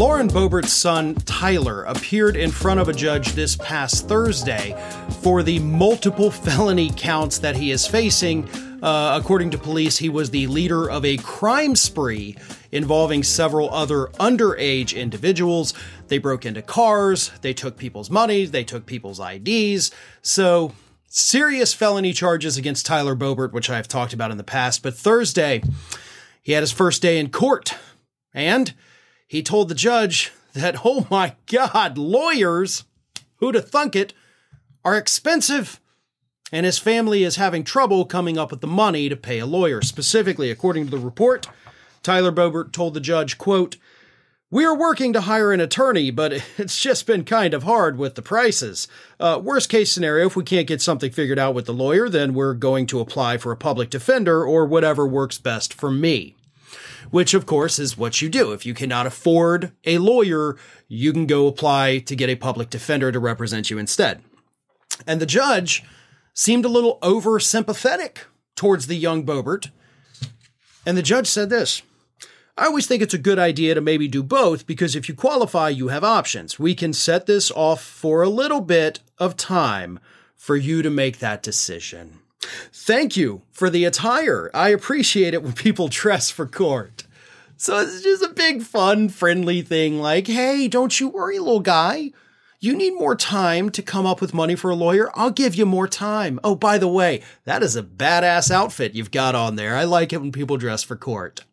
Lauren Boebert's son, Tyler, appeared in front of a judge this past Thursday for the multiple felony counts that he is facing. According to police, he was the leader of a crime spree involving several other underage individuals. They broke into cars, they took people's money, they took people's IDs. So, serious felony charges against Tyler Boebert, which I've talked about in the past. But Thursday, he had his first day in court, and he told the judge that, oh my God, lawyers, who'da thunk it, are expensive, and his family is having trouble coming up with the money to pay a lawyer. Specifically, according to the report, Tyler Boebert told the judge, quote, "We are working to hire an attorney, but it's just been kind of hard with the prices. Worst case scenario, if we can't get something figured out with the lawyer, then we're going to apply for a public defender or whatever works best for me." Which, of course, is what you do. If you cannot afford a lawyer, you can go apply to get a public defender to represent you instead. And the judge seemed a little over-sympathetic towards the young Boebert. And the judge said this: "I always think it's a good idea to maybe do both, because if you qualify, you have options. We can set this off for a little bit of time for you to make that decision. Thank you for the attire. I appreciate it when people dress for court." So it's just a big, fun, friendly thing like, hey, don't you worry, little guy. You need more time to come up with money for a lawyer? I'll give you more time. Oh, by the way, that is a badass outfit you've got on there. I like it when people dress for court.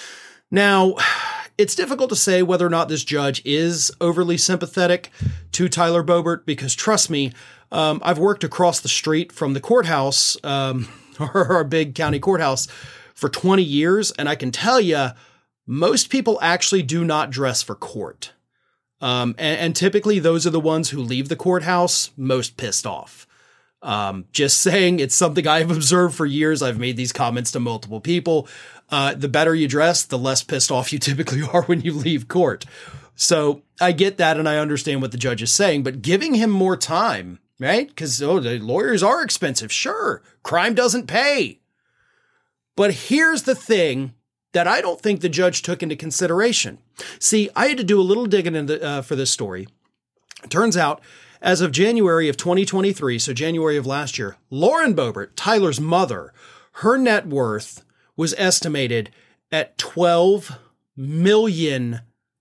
Now, it's difficult to say whether or not this judge is overly sympathetic to Tyler Boebert, because trust me, I've worked across the street from the courthouse, our big county courthouse, for 20 years, and I can tell you, most people actually do not dress for court. And typically those are the ones who leave the courthouse most pissed off. Just saying, it's something I've observed for years. I've made these comments to multiple people. The better you dress, the less pissed off you typically are when you leave court. So I get that, and I understand what the judge is saying, but giving him more time, right? Because the lawyers are expensive. Sure, crime doesn't pay. But here's the thing that I don't think the judge took into consideration. See, I had to do a little digging for this story. It turns out, as of January of 2023, so January of last year, Lauren Boebert, Tyler's mother, her net worth was estimated at $12 million.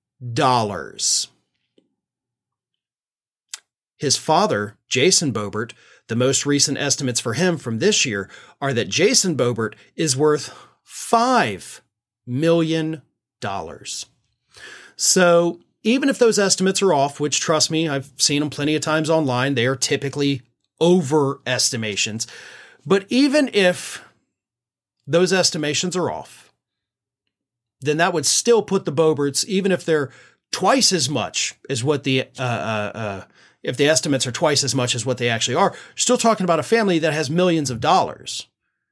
His father, Jason Boebert, the most recent estimates for him from this year are that Jason Boebert is worth $5 million. So even if those estimates are off, which trust me, I've seen them plenty of times online, they are typically overestimations. But even if those estimations are off, then that would still put the Boeberts, even if they're twice as much as what if the estimates are twice as much as what they actually are, still talking about a family that has millions of dollars.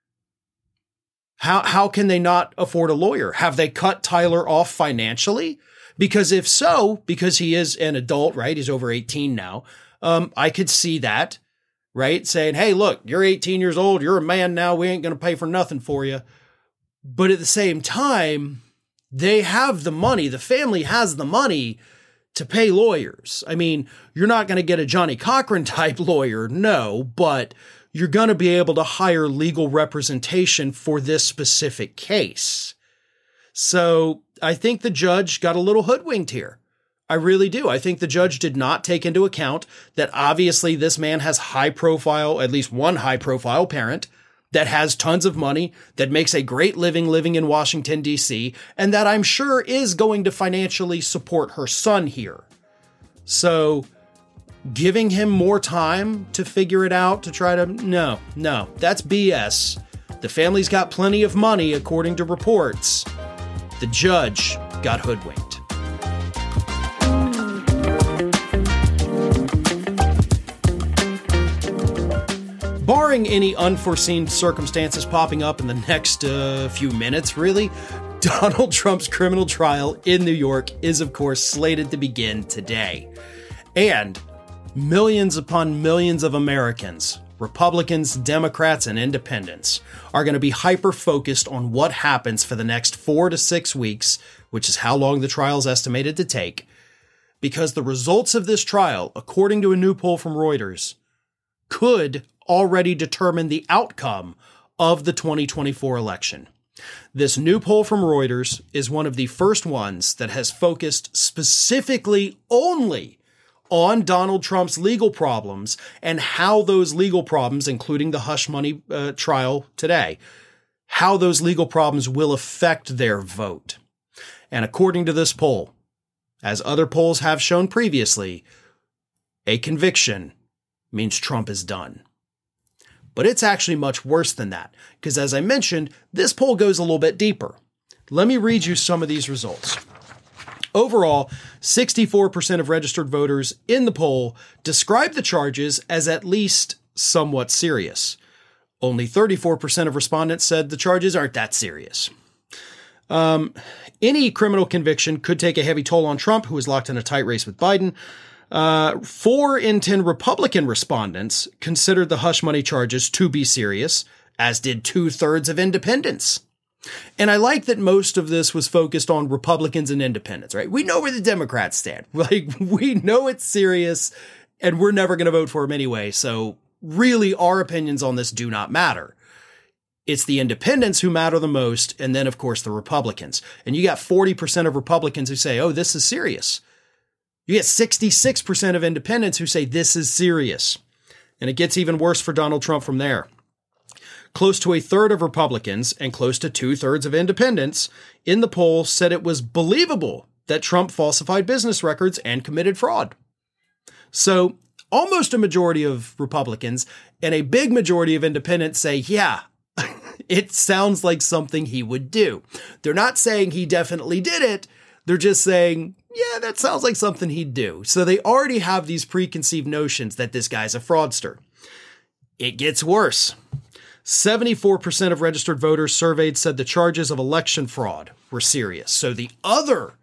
How can they not afford a lawyer? Have they cut Tyler off financially? Because if so, because he is an adult, right? He's over 18 now. I could see that, right? Saying, hey, look, you're 18 years old. You're a man now. We ain't going to pay for nothing for you. But at the same time, they have the money. The family has the money to pay lawyers. I mean, you're not going to get a Johnny Cochran type lawyer, no, but you're going to be able to hire legal representation for this specific case. So I think the judge got a little hoodwinked here. I really do. I think the judge did not take into account that obviously this man has high profile, at least one high profile parent that has tons of money, that makes a great living in Washington, D.C., and that I'm sure is going to financially support her son here. So giving him more time to figure it out, to try to, no, that's BS. The family's got plenty of money, according to reports. The judge got hoodwinked. Barring any unforeseen circumstances popping up in the next few minutes, really, Donald Trump's criminal trial in New York is, of course, slated to begin today. And millions upon millions of Americans Republicans, Democrats, and independents are going to be hyper-focused on what happens for the next 4 to 6 weeks, which is how long the trial is estimated to take, because the results of this trial, according to a new poll from Reuters, could already determine the outcome of the 2024 election. This new poll from Reuters is one of the first ones that has focused specifically only on Donald Trump's legal problems and how those legal problems, including the hush money trial today, how those legal problems will affect their vote. And according to this poll, as other polls have shown previously, a conviction means Trump is done. But it's actually much worse than that, because as I mentioned, this poll goes a little bit deeper. Let me read you some of these results. Overall, 64% of registered voters in the poll describe the charges as at least somewhat serious. Only 34% of respondents said the charges aren't that serious. Any criminal conviction could take a heavy toll on Trump, who is locked in a tight race with Biden. 4 in 10 Republican respondents considered the hush money charges to be serious, as did 2/3 of independents. And I like that most of this was focused on Republicans and independents, right? We know where the Democrats stand. Like, we know it's serious and we're never going to vote for him anyway. So really our opinions on this do not matter. It's the independents who matter the most. And then of course the Republicans. And you got 40% of Republicans who say, oh, this is serious. You get 66% of independents who say this is serious. And it gets even worse for Donald Trump from there. Close to 1/3 of Republicans and close to 2/3 of independents in the poll said it was believable that Trump falsified business records and committed fraud. So almost a majority of Republicans and a big majority of independents say, yeah, it sounds like something he would do. They're not saying he definitely did it. They're just saying, yeah, that sounds like something he'd do. So they already have these preconceived notions that this guy's a fraudster. It gets worse. 74% of registered voters surveyed said the charges of election fraud were serious. So the other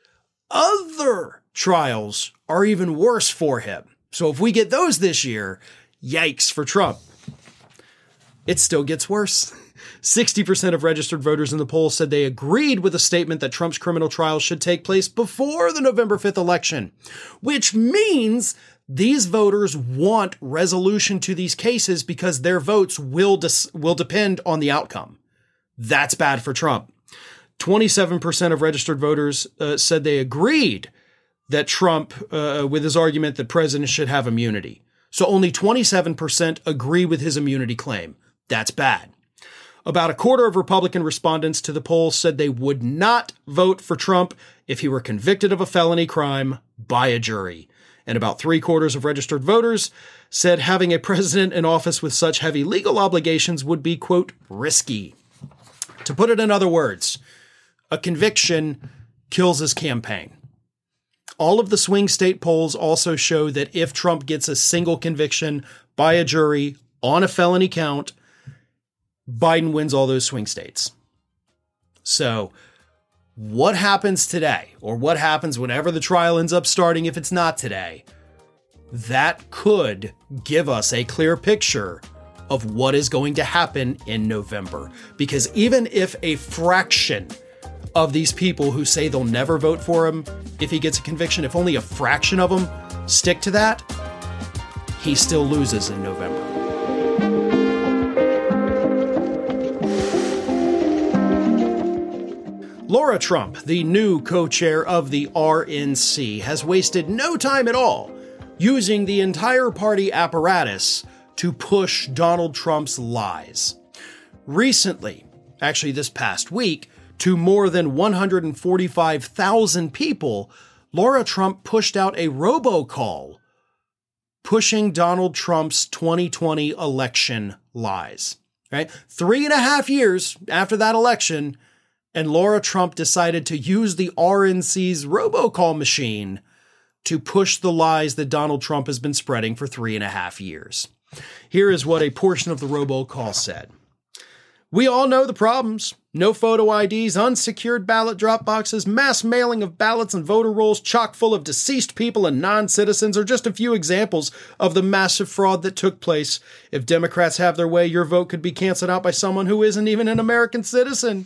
trials are even worse for him. So if we get those this year, yikes for Trump. It still gets worse. 60% of registered voters in the poll said they agreed with the statement that Trump's criminal trial should take place before the November 5th election, which means these voters want resolution to these cases because their votes will depend on the outcome. That's bad for Trump. 27% of registered voters said they agreed that Trump, with his argument that presidents should have immunity. So only 27% agree with his immunity claim. That's bad. About 1/4 of Republican respondents to the poll said they would not vote for Trump if he were convicted of a felony crime by a jury. And about 3/4 of registered voters said having a president in office with such heavy legal obligations would be, quote, risky. To put it in other words, a conviction kills his campaign. All of the swing state polls also show that if Trump gets a single conviction by a jury on a felony count, Biden wins all those swing states. So what happens today, or what happens whenever the trial ends up starting if it's not today, that could give us a clear picture of what is going to happen in November. Because even if a fraction of these people who say they'll never vote for him if he gets a conviction, if only a fraction of them stick to that, he still loses in November. Laura Trump, the new co-chair of the RNC, has wasted no time at all using the entire party apparatus to push Donald Trump's lies. Recently, actually this past week, to more than 145,000 people, Laura Trump pushed out a robocall pushing Donald Trump's 2020 election lies. Right? 3.5 years after that election, and Laura Trump decided to use the RNC's robocall machine to push the lies that Donald Trump has been spreading for 3.5 years. Here is what a portion of the robocall said. We all know the problems. No photo IDs, unsecured ballot drop boxes, mass mailing of ballots and voter rolls chock full of deceased people and non-citizens are just a few examples of the massive fraud that took place. If Democrats have their way, your vote could be canceled out by someone who isn't even an American citizen.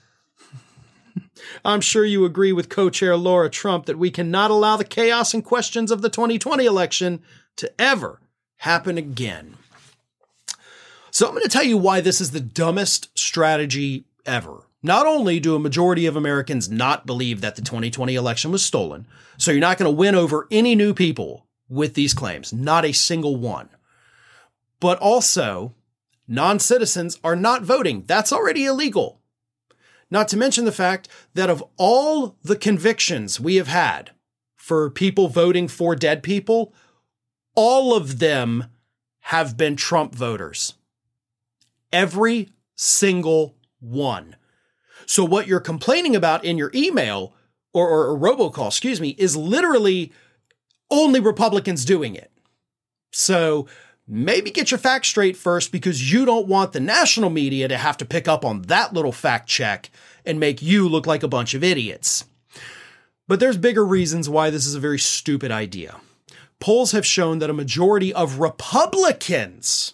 I'm sure you agree with co-chair Laura Trump that we cannot allow the chaos and questions of the 2020 election to ever happen again. So I'm going to tell you why this is the dumbest strategy ever. Not only do a majority of Americans not believe that the 2020 election was stolen, so you're not going to win over any new people with these claims, not a single one, but also non-citizens are not voting. That's already illegal. Not to mention the fact that of all the convictions we have had for people voting for dead people, all of them have been Trump voters. Every single one. So what you're complaining about in your email or robocall, is literally only Republicans doing it. So maybe get your facts straight first, because you don't want the national media to have to pick up on that little fact check and make you look like a bunch of idiots. But there's bigger reasons why this is a very stupid idea. Polls have shown that a majority of Republicans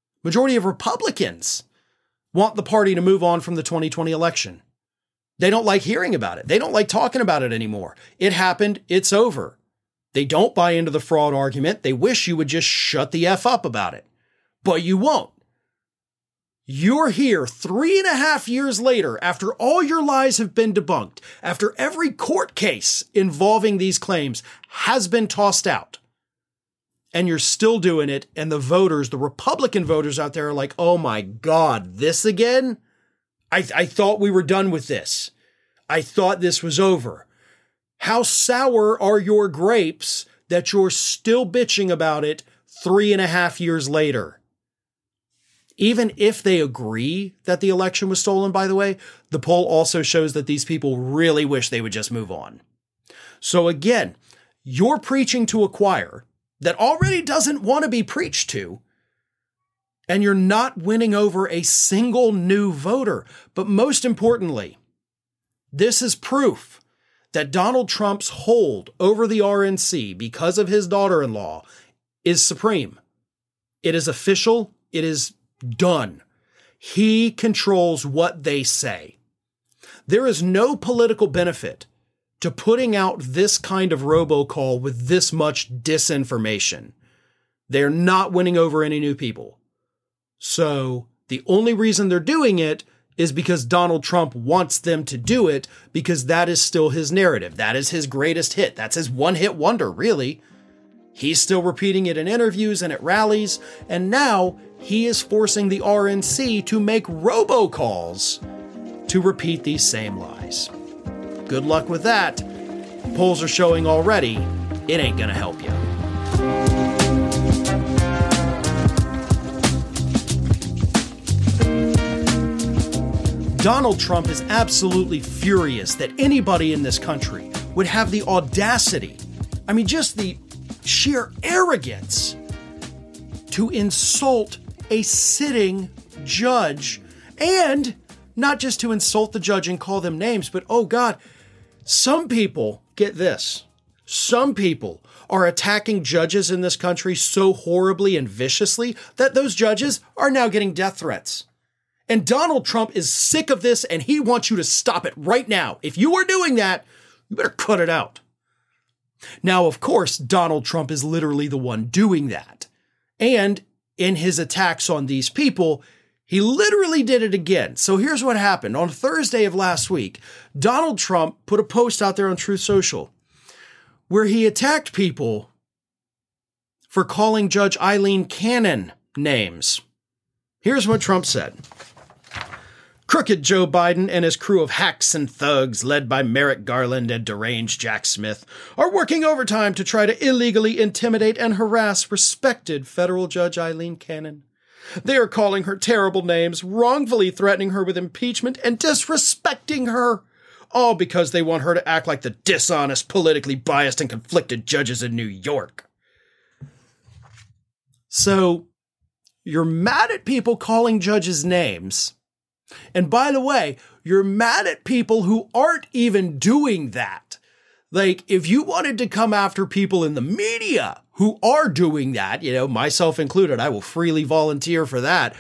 want the party to move on from the 2020 election. They don't like hearing about it. They don't like talking about it anymore. It happened. It's over. They don't buy into the fraud argument. They wish you would just shut the F up about it. But you won't. You're here 3.5 years later, after all your lies have been debunked, after every court case involving these claims has been tossed out. And you're still doing it, and the voters, the Republican voters out there are like, oh my God, this again? I thought we were done with this. I thought this was over. How sour are your grapes that you're still bitching about it 3.5 years later? Even if they agree that the election was stolen, by the way, the poll also shows that these people really wish they would just move on. So again, you're preaching to a choir that already doesn't want to be preached to, and you're not winning over a single new voter. But most importantly, this is proof that Donald Trump's hold over the RNC because of his daughter-in-law is supreme. It is official. It is done. He controls what they say. There is no political benefit to putting out this kind of robocall with this much disinformation. They're not winning over any new people. So the only reason they're doing it is because Donald Trump wants them to do it, because that is still his narrative. That is his greatest hit. That's his one-hit wonder, really. He's still repeating it in interviews and at rallies, and now he is forcing the RNC to make robocalls to repeat these same lies. Good luck with that. Polls are showing already it ain't gonna help you. Donald Trump is absolutely furious that anybody in this country would have the audacity, just the sheer arrogance, to insult a sitting judge, and not just to insult the judge and call them names, but oh God, some people, get this, some people are attacking judges in this country so horribly and viciously that those judges are now getting death threats. And Donald Trump is sick of this, and he wants you to stop it right now. If you are doing that, you better cut it out. Now, of course, Donald Trump is literally the one doing that. And in his attacks on these people, he literally did it again. So here's what happened. On Thursday of last week, Donald Trump put a post out there on Truth Social where he attacked people for calling Judge Aileen Cannon names. Here's what Trump said. Crooked Joe Biden and his crew of hacks and thugs, led by Merrick Garland and deranged Jack Smith, are working overtime to try to illegally intimidate and harass respected federal Judge Aileen Cannon. They are calling her terrible names, wrongfully threatening her with impeachment, and disrespecting her, all because they want her to act like the dishonest, politically biased, and conflicted judges in New York. So, you're mad at people calling judges names, And by the way, you're mad at people who aren't even doing that. Like, if you wanted to come after people in the media who are doing that, myself included, I will freely volunteer for that.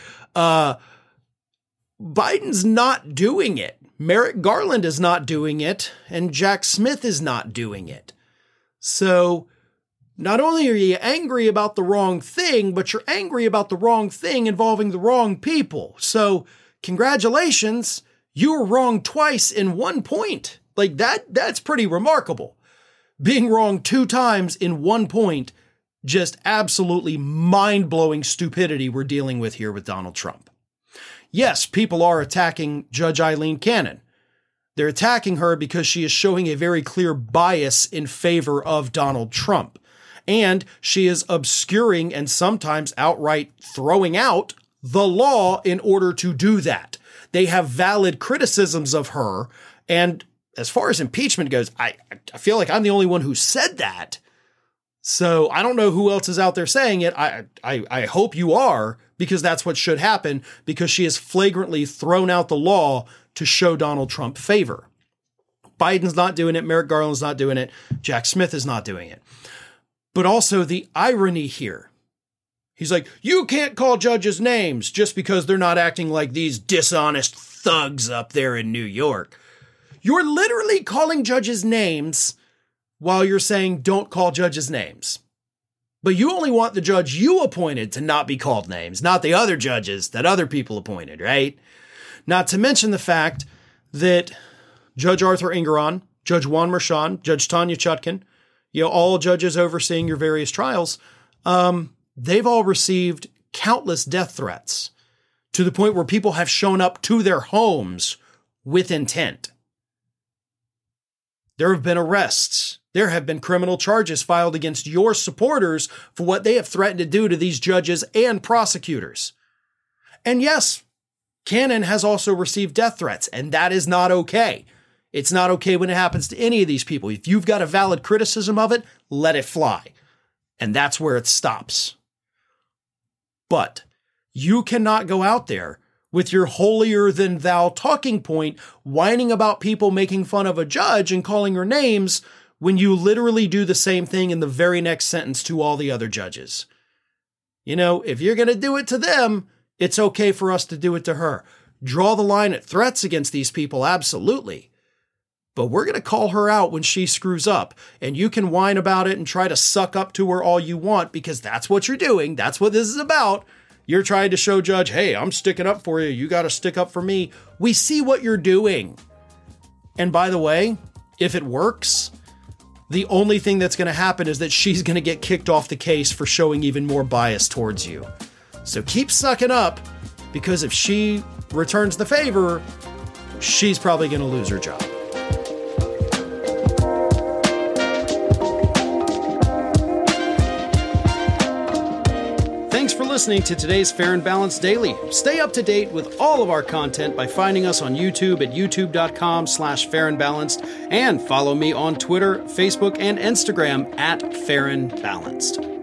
Biden's not doing it. Merrick Garland is not doing it, and Jack Smith is not doing it. So not only are you angry about the wrong thing, but you're angry about the wrong thing involving the wrong people. So congratulations, you were wrong twice in one point. Like that's pretty remarkable. Being wrong 2 times in 1 point, just absolutely mind-blowing stupidity we're dealing with here with Donald Trump. Yes, people are attacking Judge Eileen Cannon. They're attacking her because she is showing a very clear bias in favor of Donald Trump. And she is obscuring and sometimes outright throwing out the law in order to do that. They have valid criticisms of her. And as far as impeachment goes, I feel like I'm the only one who said that. So I don't know who else is out there saying it. I hope you are, because that's what should happen, because she has flagrantly thrown out the law to show Donald Trump favor. Biden's not doing it. Merrick Garland's not doing it. Jack Smith is not doing it. But also the irony here. He's like, you can't call judges names just because they're not acting like these dishonest thugs up there in New York. You're literally calling judges names while you're saying don't call judges names. But you only want the judge you appointed to not be called names, not the other judges that other people appointed, right? Not to mention the fact that Judge Arthur Engoron, Judge Juan Merchan, Judge Tanya Chutkan, all judges overseeing your various trials, they've all received countless death threats to the point where people have shown up to their homes with intent. There have been arrests. There have been criminal charges filed against your supporters for what they have threatened to do to these judges and prosecutors. And yes, Cannon has also received death threats, and that is not okay. It's not okay when it happens to any of these people. If you've got a valid criticism of it, let it fly. And that's where it stops. But you cannot go out there with your holier-than-thou talking point, whining about people making fun of a judge and calling her names when you literally do the same thing in the very next sentence to all the other judges. If you're going to do it to them, it's okay for us to do it to her. Draw the line at threats against these people, absolutely. But we're going to call her out when she screws up, and you can whine about it and try to suck up to her all you want, because that's what you're doing. That's what this is about. You're trying to show Judge, hey, I'm sticking up for you. You got to stick up for me. We see what you're doing. And by the way, if it works, the only thing that's going to happen is that she's going to get kicked off the case for showing even more bias towards you. So keep sucking up, because if she returns the favor, she's probably going to lose her job. Thanks for listening to today's Fair and Balanced Daily. Stay up to date with all of our content by finding us on YouTube at youtube.com/fairandbalanced, and follow me on Twitter, Facebook, and Instagram at Fair and Balanced.